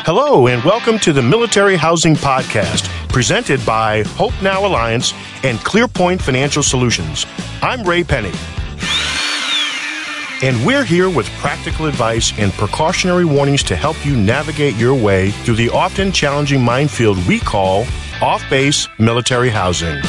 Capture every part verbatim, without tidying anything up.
Hello, and welcome to the Military Housing Podcast, presented by Hope Now Alliance and ClearPoint Financial Solutions. I'm Ray Penny, and we're here with practical advice and precautionary warnings to help you navigate your way through the often challenging minefield we call off-base military housing.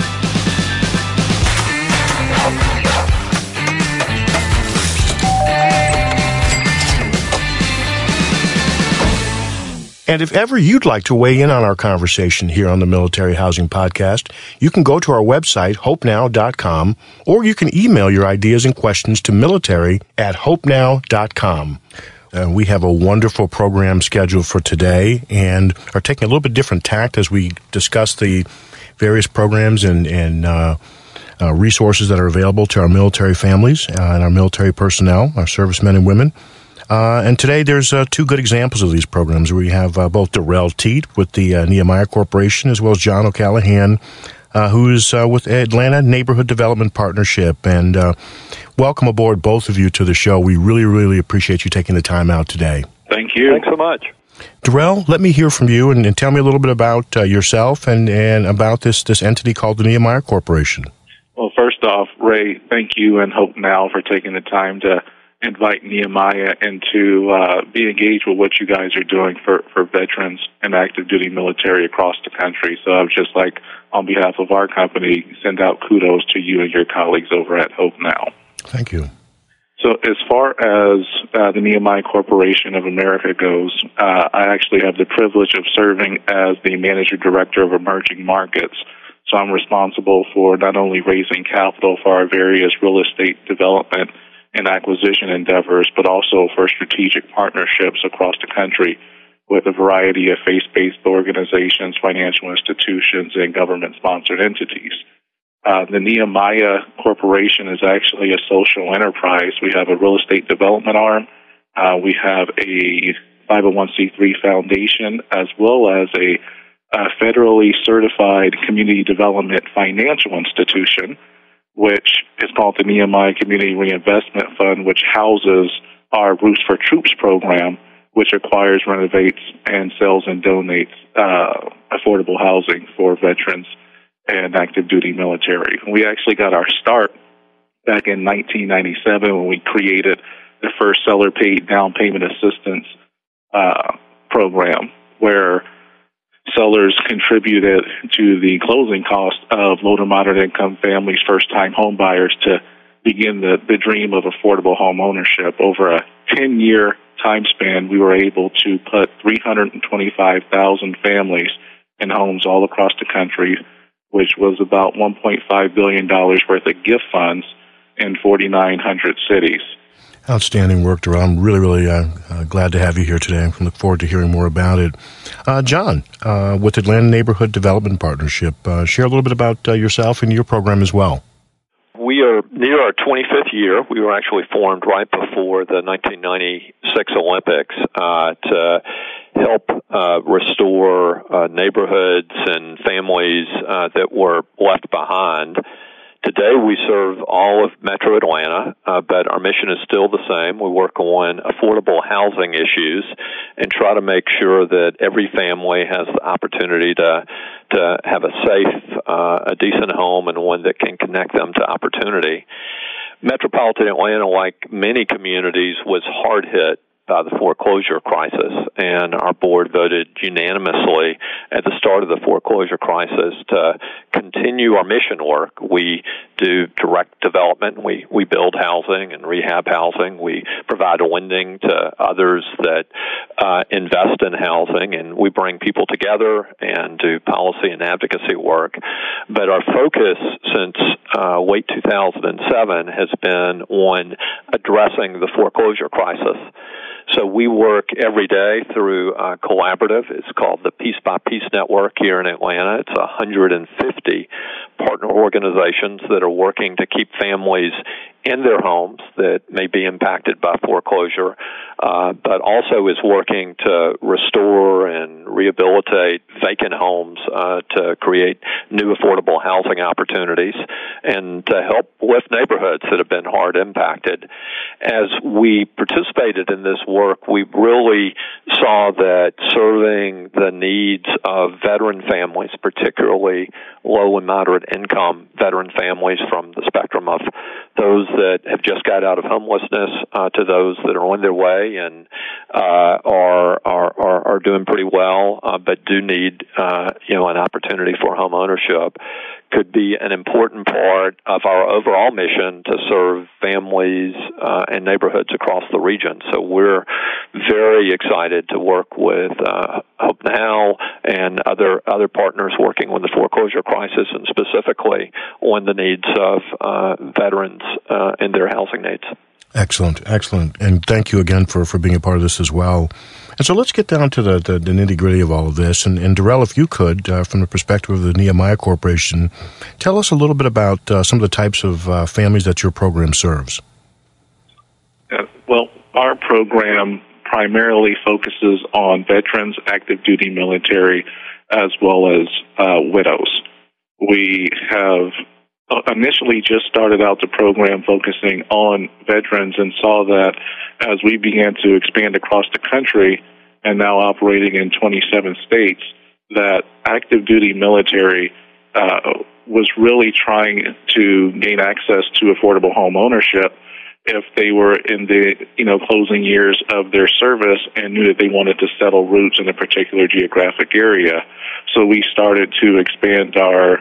And if ever you'd like to weigh in on our conversation here on the Military Housing Podcast, you can go to our website, hope now dot com, or you can email your ideas and questions to military at hope now dot com. Uh, we have a wonderful program scheduled for today and are taking a little bit different tact as we discuss the various programs and, and uh, uh, resources that are available to our military families uh, and our military personnel, our servicemen and women. Uh, and today there's uh, two good examples of these programs. We have uh, both Darrell Teat with the uh, Nehemiah Corporation, as well as John O'Callahan, uh, who's uh, with Atlanta Neighborhood Development Partnership. And uh, welcome aboard, both of you, to the show. We really, really appreciate you taking the time out today. Thank you. Thanks so much. Darrell, let me hear from you and, and tell me a little bit about uh, yourself and, and about this, this entity called the Nehemiah Corporation. Well, first off, Ray, thank you and Hope Now for taking the time to invite Nehemiah and to uh, be engaged with what you guys are doing for, for veterans and active duty military across the country. So I would just like, on behalf of our company, send out kudos to you and your colleagues over at Hope Now. Thank you. So as far as uh, the Nehemiah Corporation of America goes, uh, I actually have the privilege of serving as the Manager Director of Emerging Markets. So I'm responsible for not only raising capital for our various real estate development and acquisition endeavors, but also for strategic partnerships across the country with a variety of faith-based organizations, financial institutions, and government-sponsored entities. Uh, the Nehemiah Corporation is actually a social enterprise. We have a real estate development arm. Uh, we have a five oh one c three foundation, as well as a, a federally certified community development financial institution, which is called the Nehemiah Community Reinvestment Fund, which houses our Roofs for Troops program, which acquires, renovates, and sells and donates uh, affordable housing for veterans and active duty military. We actually got our start back in nineteen ninety-seven when we created the first seller-paid down payment assistance uh, program, where sellers contributed to the closing cost of low to moderate income families, first-time home buyers, to begin the, the dream of affordable home ownership. Over a ten-year time span, we were able to put three hundred twenty-five thousand families in homes all across the country, which was about one point five billion dollars worth of gift funds in forty-nine hundred cities. Outstanding work, Darrell. I'm really, really uh, uh, glad to have you here today. I look forward to hearing more about it. Uh, John, uh, with Atlanta Neighborhood Development Partnership, uh, share a little bit about uh, yourself and your program as well. We are near our twenty-fifth year. We were actually formed right before the nineteen ninety-six Olympics uh, to help uh, restore uh, neighborhoods and families uh, that were left behind. Today we serve all of Metro Atlanta, uh, but our mission is still the same. We work on affordable housing issues and try to make sure that every family has the opportunity to to have a safe, uh, a decent home, and one that can connect them to opportunity. Metropolitan Atlanta, like many communities, was hard hit by the foreclosure crisis, and our board voted unanimously at the start of the foreclosure crisis to continue our mission work. We do direct development. We, we build housing and rehab housing. We provide lending to others that uh, invest in housing, and we bring people together and do policy and advocacy work. But our focus since uh, late two thousand seven has been on addressing the foreclosure crisis. So we work every day through a collaborative. It's called the Piece by Piece Network here in Atlanta. It's one hundred fifty partner organizations that are working to keep families in their homes that may be impacted by foreclosure, uh, but also is working to restore and rehabilitate vacant homes uh, to create new affordable housing opportunities and to help lift neighborhoods that have been hard impacted. As we participated in this work, we really saw that serving the needs of veteran families, particularly low and moderate income veteran families from the spectrum of those that have just got out of homelessness uh, to those that are on their way and uh, are, are are are doing pretty well, uh, but do need uh, you know an opportunity for home ownership, could be an important part of our overall mission to serve families uh, and neighborhoods across the region. So we're very excited to work with uh, Hope Now and other other partners working on the foreclosure crisis and specifically on the needs of uh, veterans uh, and their housing needs. Excellent, excellent. And thank you again for, for being a part of this as well. And so let's get down to the, the, the nitty-gritty of all of this. And, and Darrell, if you could, uh, from the perspective of the Nehemiah Corporation, tell us a little bit about uh, some of the types of uh, families that your program serves. Uh, well, our program primarily focuses on veterans, active duty military, as well as uh, widows. We have initially just started out the program focusing on veterans and saw that as we began to expand across the country and now operating in twenty-seven states, that active duty military uh, was really trying to gain access to affordable home ownership if they were in the you know closing years of their service and knew that they wanted to settle roots in a particular geographic area. So we started to expand our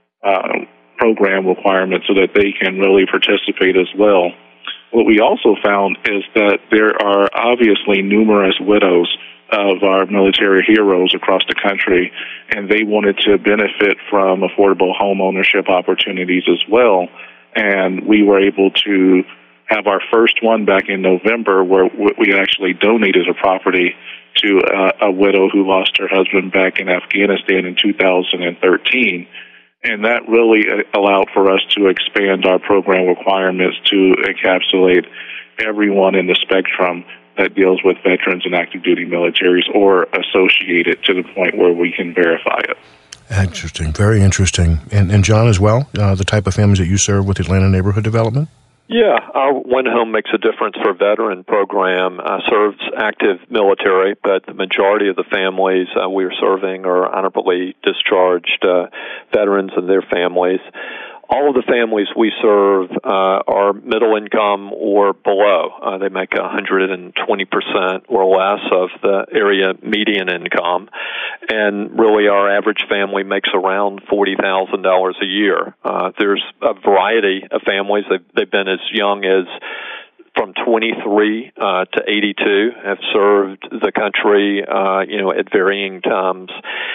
uh, program requirements so that they can really participate as well. What we also found is that there are obviously numerous widows of our military heroes across the country, and they wanted to benefit from affordable home ownership opportunities as well. And we were able to have our first one back in November where we actually donated a property to a, a widow who lost her husband back in Afghanistan in two thousand thirteen. And that really allowed for us to expand our program requirements to encapsulate everyone in the spectrum that deals with veterans and active duty militaries or associated to the point where we can verify it. Interesting. Very interesting. And, and John, as well, uh, the type of families that you serve with Atlanta Neighborhood Development? Yeah, our One Home Makes a Difference for Veteran program uh, serves active military, but the majority of the families uh, we are serving are honorably discharged uh, veterans and their families. All of the families we serve uh, are middle income or below. Uh, they make one hundred twenty percent or less of the area median income. And really our average family makes around forty thousand dollars a year. Uh, there's a variety of families. They've, they've been as young as from twenty-three uh, to eighty-two, have served the country, uh, you know, at varying times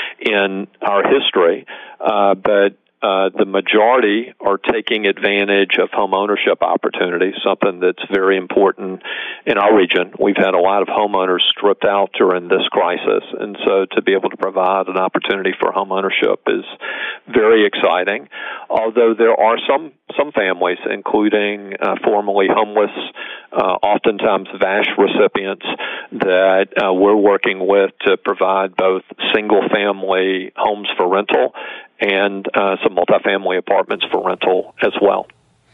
in our history. Uh, but Uh, the majority are taking advantage of home ownership opportunities, something that's very important in our region. We've had a lot of homeowners stripped out during this crisis, and so to be able to provide an opportunity for home ownership is very exciting. Although there are some some families, including uh, formerly homeless, uh, oftentimes V A S H recipients, that uh, we're working with to provide both single-family homes for rental and uh, some multifamily apartments for rental as well.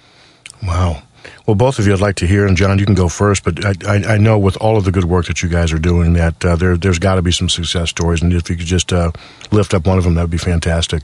Wow. Well, both of you I'd like to hear, and John, you can go first, but I, I, I know with all of the good work that you guys are doing that uh, there, there's got to be some success stories, and if you could just uh, lift up one of them, that would be fantastic.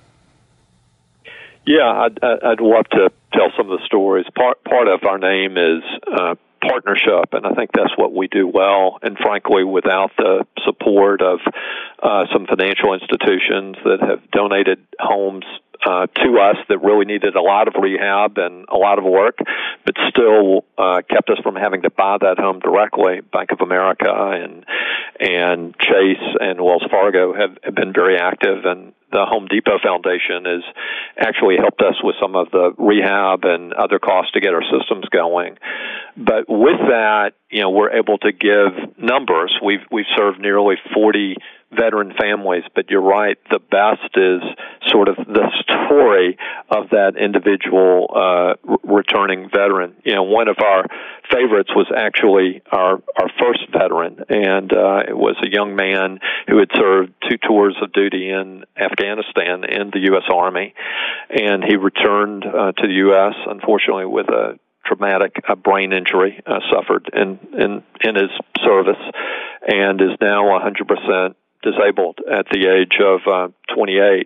Yeah, I'd, I'd love to tell some of the stories. Part, part of our name is uh, partnership, and I think that's what we do well. And frankly, without the support of uh, some financial institutions that have donated homes uh, to us that really needed a lot of rehab and a lot of work, but still uh, kept us from having to buy that home directly, Bank of America and and Chase and Wells Fargo have, have been very active, and the Home Depot Foundation has actually helped us with some of the rehab and other costs to get our systems going. But with that, you know, we're able to give numbers. We've we've served nearly forty veteran families, but you're right, the best is sort of the story of that individual uh, r- returning veteran. You know, one of our favorites was actually our, our first veteran, and uh, it was a young man who had served two tours of duty in Afghanistan in the U S Army, and he returned uh, to the U S, unfortunately, with a traumatic uh, brain injury uh, suffered in, in, in his service, and is now one hundred percent disabled at the age of uh, twenty-eight.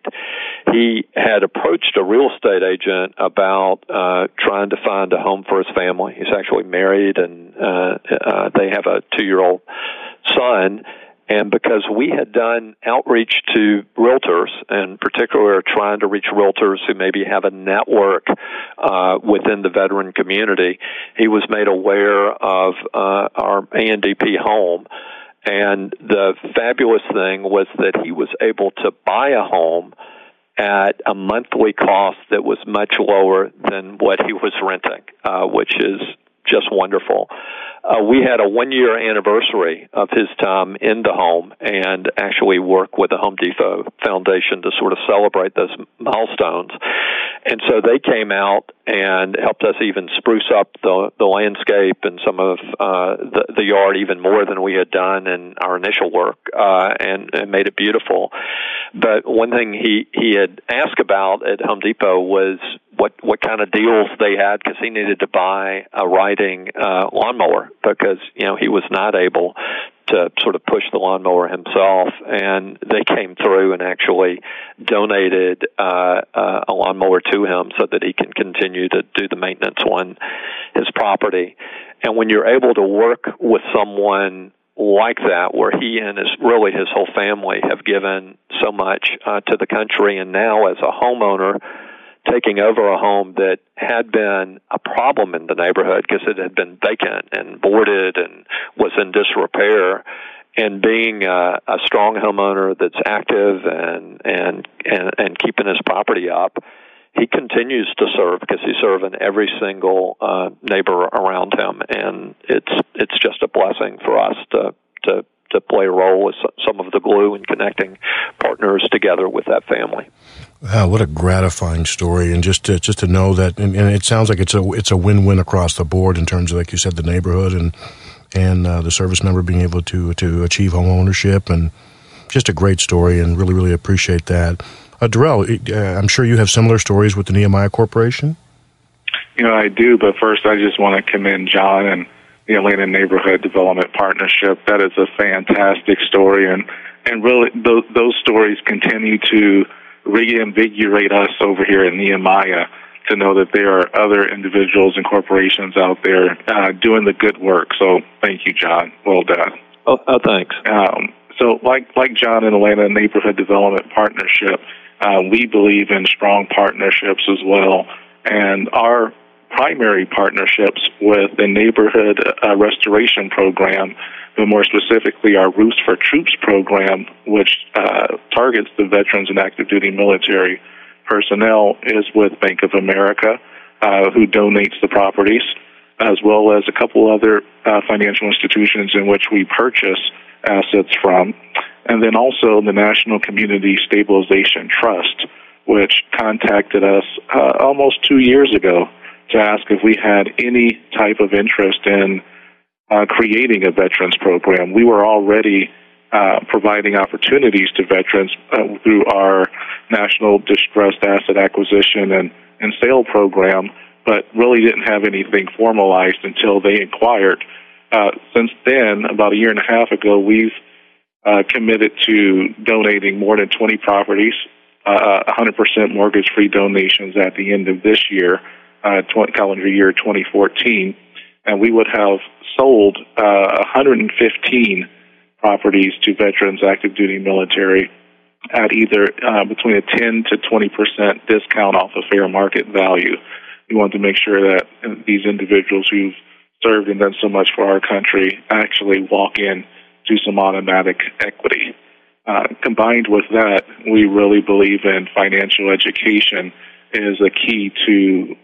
He had approached a real estate agent about uh, trying to find a home for his family. He's actually married, and uh, uh, they have a two-year-old son. And because we had done outreach to realtors, and particularly trying to reach realtors who maybe have a network uh, within the veteran community, he was made aware of uh, our A N D P home. And the fabulous thing was that he was able to buy a home at a monthly cost that was much lower than what he was renting, uh, which is just wonderful. Uh, we had a one-year anniversary of his time in the home, and actually work with the Home Depot Foundation to sort of celebrate those milestones. And so they came out and helped us even spruce up the, the landscape and some of uh, the, the yard even more than we had done in our initial work, uh, and, and made it beautiful. But one thing he, he had asked about at Home Depot was what, what kind of deals they had, because he needed to buy a riding uh, lawnmower, because, you know, he was not able to sort of push the lawnmower himself, and they came through and actually donated uh, uh, a lawnmower to him so that he can continue to do the maintenance on his property. And when you're able to work with someone like that, where he and his really his whole family have given so much uh, to the country, and now as a homeowner taking over a home that had been a problem in the neighborhood because it had been vacant and boarded and was in disrepair, and being a, a strong homeowner that's active and, and and and keeping his property up, he continues to serve because he's serving every single uh, neighbor around him, and it's it's just a blessing for us to to to play a role as some of the glue in connecting partners together with that family. Wow, what a gratifying story, and just to, just to know that, and, and it sounds like it's a it's a win-win across the board in terms of, like you said, the neighborhood and and uh, the service member being able to to achieve home ownership, and just a great story, and really really appreciate that. Uh, Darrell, uh, I'm sure you have similar stories with the Nehemiah Corporation. You know, I do, but first I just want to commend John and the Atlanta Neighborhood Development Partnership. That is a fantastic story, and and really those, those stories continue to reinvigorate us over here in Nehemiah to know that there are other individuals and corporations out there uh, doing the good work. So thank you, John. Well done. Oh, oh thanks. Um, so like like John and Atlanta Neighborhood Development Partnership, uh, we believe in strong partnerships as well. And our primary partnerships with the Neighborhood uh, Restoration Program, but more specifically our Roofs for Troops program, which uh, targets the veterans and active duty military personnel, is with Bank of America, uh, who donates the properties, as well as a couple other uh, financial institutions in which we purchase assets from. And then also the National Community Stabilization Trust, which contacted us uh, almost two years ago to ask if we had any type of interest in uh, creating a veterans program. We were already uh, providing opportunities to veterans uh, through our National Distressed Asset Acquisition and, and Sale program, but really didn't have anything formalized until they inquired. Uh, since then, about a year and a half ago, we've uh, committed to donating more than twenty properties, uh, one hundred percent mortgage-free donations at the end of this year, uh, tw- calendar year twenty fourteen, and we would have sold uh, one hundred fifteen properties to veterans, active duty military at either uh, between a ten to twenty percent discount off of fair market value. We want to make sure that these individuals who've served and done so much for our country actually walk in to some automatic equity. Uh, combined with that, we really believe in financial education is a key to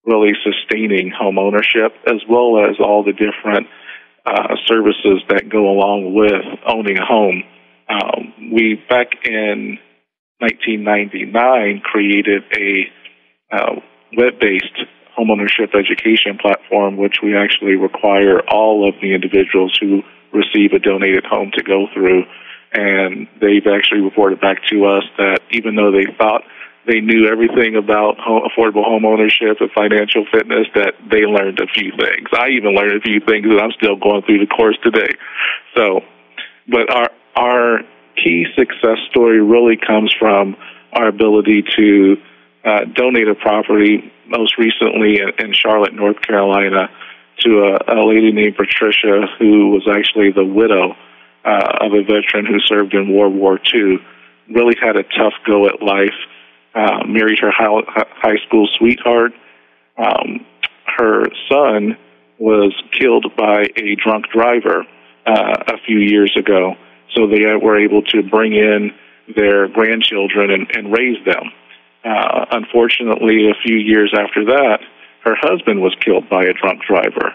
really sustaining home ownership, as well as all the different uh, services that go along with owning a home. Um, we, back in nineteen ninety-nine, created a uh, web-based homeownership education platform, which we actually require all of the individuals who receive a donated home to go through. And they've actually reported back to us that even though they thought they knew everything about home, affordable home ownership and financial fitness, that they learned a few things. I even learned a few things that I'm still going through the course today. So, but our our key success story really comes from our ability to uh, donate a property, most recently in, in Charlotte, North Carolina, to a, a lady named Patricia, who was actually the widow uh, of a veteran who served in World War Two. Really had a tough go at life. Uh, married her high school sweetheart. Um, her son was killed by a drunk driver uh, a few years ago, so they were able to bring in their grandchildren and, and raise them. Uh, unfortunately, a few years after that, her husband was killed by a drunk driver,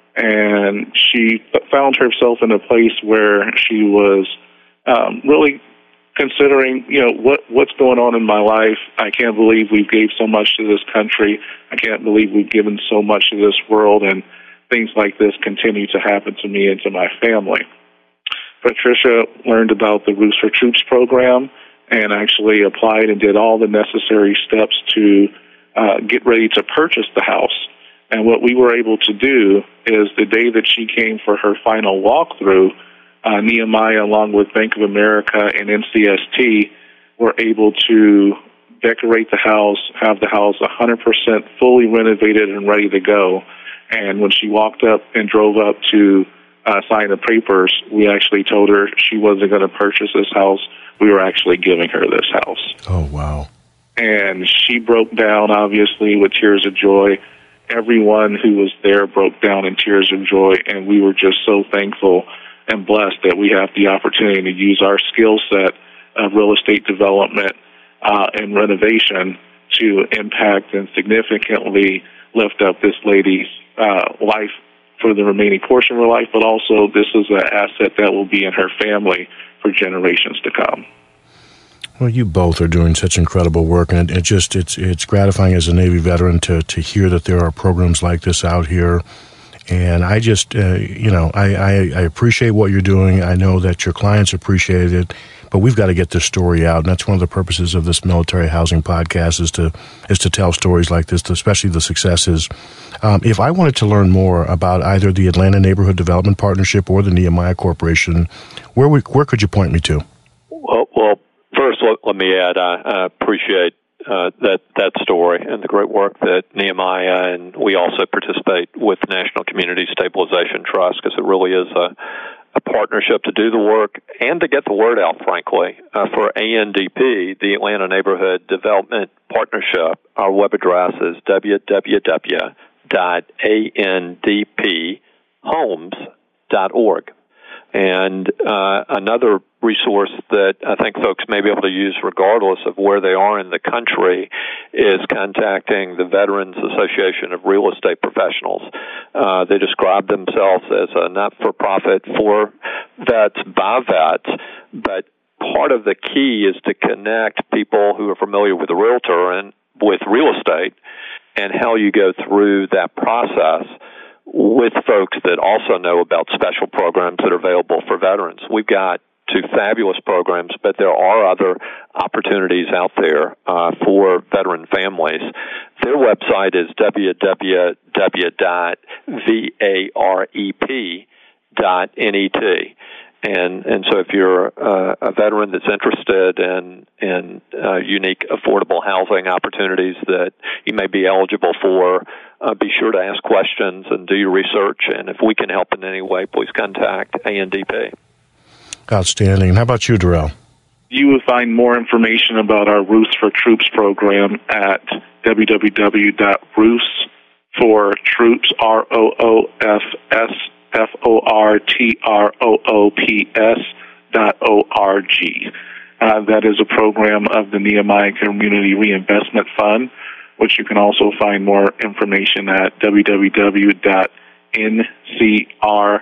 and she found herself in a place where she was um, really considering, you know, what what's going on in my life. I can't believe we've gave so much to this country. I can't believe we've given so much to this world, and things like this continue to happen to me and to my family. Patricia learned about the Roofs for Troops program and actually applied and did all the necessary steps to uh, get ready to purchase the house. And what we were able to do is the day that she came for her final walkthrough, Uh, Nehemiah, along with Bank of America and N C S T, were able to decorate the house, have the house one hundred percent fully renovated and ready to go. And when she walked up and drove up to uh, sign the papers, we actually told her she wasn't going to purchase this house. We were actually giving her this house. Oh, wow. And she broke down, obviously, with tears of joy. Everyone who was there broke down in tears of joy, and we were just so thankful and blessed that we have the opportunity to use our skill set of real estate development uh, and renovation to impact and significantly lift up this lady's uh, life for the remaining portion of her life, but also this is an asset that will be in her family for generations to come. Well, you both are doing such incredible work, and it, it just it's it's gratifying as a Navy veteran to to hear that there are programs like this out here. And I just, uh, you know, I, I, I appreciate what you're doing. I know that your clients appreciate it, but we've got to get this story out. And that's one of the purposes of this military housing podcast is to is to tell stories like this, especially the successes. Um, if I wanted to learn more about either the Atlanta Neighborhood Development Partnership or the Nehemiah Corporation, where we, where could you point me to? Well, well first, let, let me add, I, I appreciate Uh, that that story and the great work that Nehemiah, and we also participate with National Community Stabilization Trust, because it really is a, a partnership to do the work and to get the word out, frankly. Uh, for A N D P, the Atlanta Neighborhood Development Partnership, our web address is w w w dot a n d p homes dot org. And uh, another resource that I think folks may be able to use regardless of where they are in the country is contacting the Veterans Association of Real Estate Professionals. Uh, they describe themselves as a not-for-profit for vets by vets, but part of the key is to connect people who are familiar with the realtor and with real estate and how you go through that process with folks that also know about special programs that are available for veterans. We've got two fabulous programs, but there are other opportunities out there uh, for veteran families. Their website is w w w dot varep dot net. And and so if you're uh, a veteran that's interested in, in uh, unique affordable housing opportunities that you may be eligible for, uh, be sure to ask questions and do your research. And if we can help in any way, please contact A N D P. Outstanding. And how about you, Darrell? You will find more information about our Roofs for Troops program at w w w dot roofs for troops, R O O F S F O R T R O O P S dot O R G. Uh, that is a program of the Nehemiah Community Reinvestment Fund. which you can also find more information at w w w dot n c r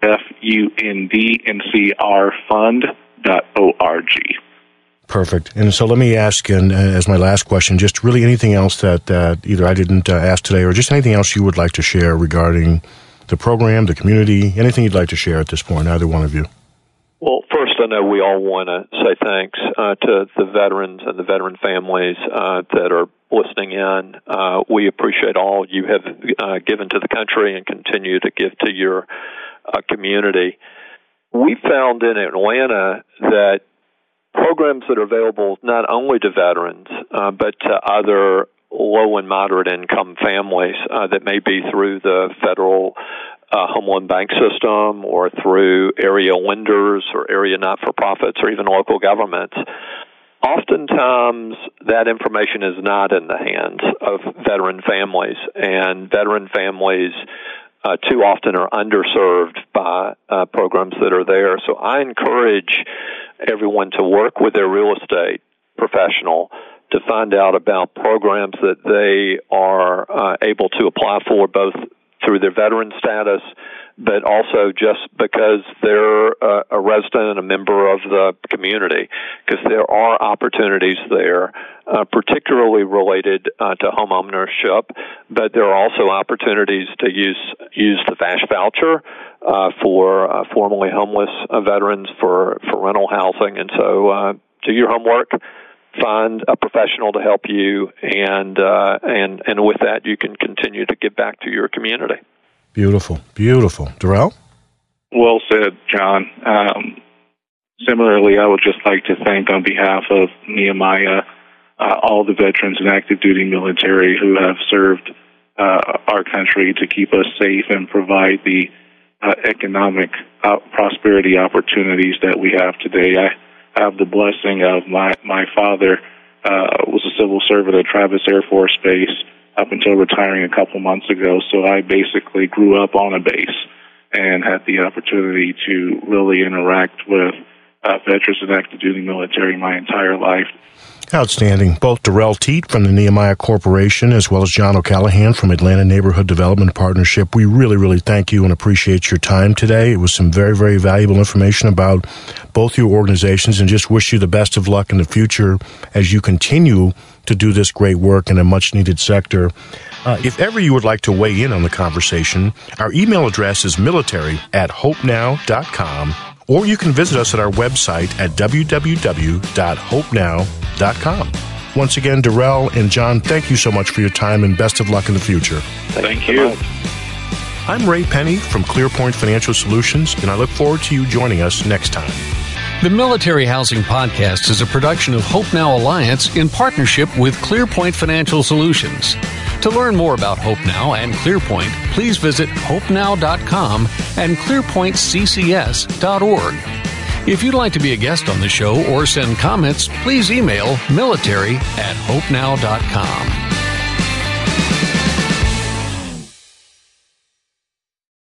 fund dot org. Perfect. And so let me ask, and uh, as my last question, just really anything else that uh, either I didn't uh, ask today or just anything else you would like to share regarding the program, the community, anything you'd like to share at this point, either one of you. Well, first, I know we all want to say thanks uh, to the veterans and the veteran families uh, that are listening in. Uh, we appreciate all you have uh, given to the country and continue to give to your uh, community. We found in Atlanta that programs that are available not only to veterans, uh, but to other low and moderate income families uh, that may be through the federal uh, home loan bank system or through area lenders or area not-for-profits or even local governments. Oftentimes, that information is not in the hands of veteran families, and veteran families uh, too often are underserved by uh, programs that are there. So I encourage everyone to work with their real estate professional to find out about programs that they are uh, able to apply for, both through their veteran status, but also just because they're uh, a resident and a member of the community, because there are opportunities there, uh, particularly related uh, to home ownership, but there are also opportunities to use use the V A S H voucher uh, for uh, formerly homeless uh, veterans for, for rental housing. And so uh, do your homework, find a professional to help you, and uh, and and with that, you can continue to give back to your community. Beautiful, beautiful. Darrell? Well said, John. Um, similarly, I would just like to thank on behalf of Nehemiah uh, all the veterans and active duty military who have served uh, our country to keep us safe and provide the uh, economic uh, prosperity opportunities that we have today. I have the blessing of my, my father uh, was a civil servant at Travis Air Force Base up until retiring a couple months ago. So I basically grew up on a base and had the opportunity to really interact with uh, veterans and active duty military my entire life. Outstanding. Both Darrell Teat from the Nehemiah Corporation as well as John O'Callahan from Atlanta Neighborhood Development Partnership, we really, really thank you and appreciate your time today. It was some very, very valuable information about both your organizations, and just wish you the best of luck in the future as you continue to do this great work in a much-needed sector. Uh, if ever you would like to weigh in on the conversation, our email address is military at hope now dot com, or you can visit us at our website at w w w dot hope now dot com. Once again, Darrell and John, thank you so much for your time, and best of luck in the future. Thank, thank you. I'm Ray Penny from ClearPoint Financial Solutions, and I look forward to you joining us next time. The Military Housing Podcast is a production of Hope Now Alliance in partnership with ClearPoint Financial Solutions. To learn more about Hope Now and ClearPoint, please visit hope now dot com and clear point c c s dot org. If you'd like to be a guest on the show or send comments, please email military at hope now dot com.